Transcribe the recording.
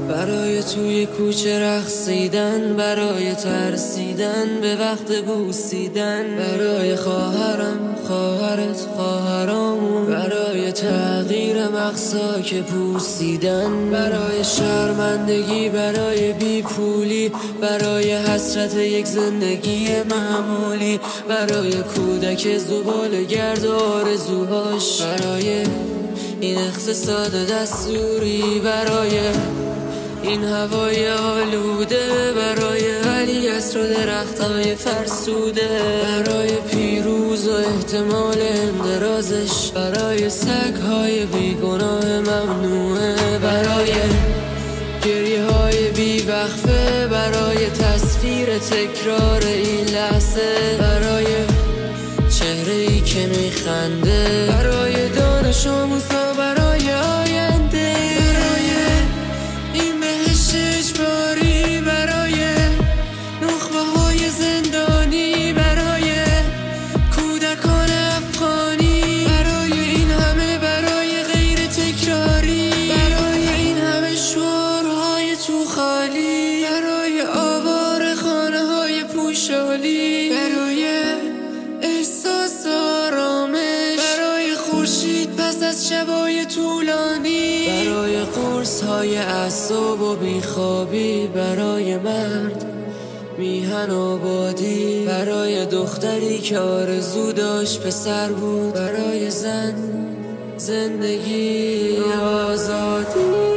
برای توی کوچه رقصیدن، برای ترسیدن به وقت بوسیدن، برای خواهرم، خواهرت، خواهرامون، برای تغییر مقصا که پوسیدن، برای شرمندگی، برای بیپولی، برای حسرت یک زندگی معمولی، برای کودک زباله‌گرد و آرزوهاش، برای این اقتصاد دستوری، برای این هوای آلوده، برای ولیعصر و درختای فرسوده، برای پیروز و احتمال اندرازش، برای سگ‌های بیگناه ممنوعه، برای گریه های بیوقفه، برای تصویر تکرار این لحظه، برای چهره‌ای که میخنده، برای دانش آموزها، برای آینده، برای این بهشت اجباری، برای نخبه های زندانی، برای کودکان افغانی، برای این همه، برای غیر تکراری، برای این همه شعارهای تو خالی، برای آوار خانه های پوشالی، برای احساس آرامش، برای خورشید پس از شبای طولانی، برای قرص های اعصاب و بیخوابی، برای مرد میهن آبادی، برای دختری که آرزو داشت پسر بود، برای زن زندگی آزادی.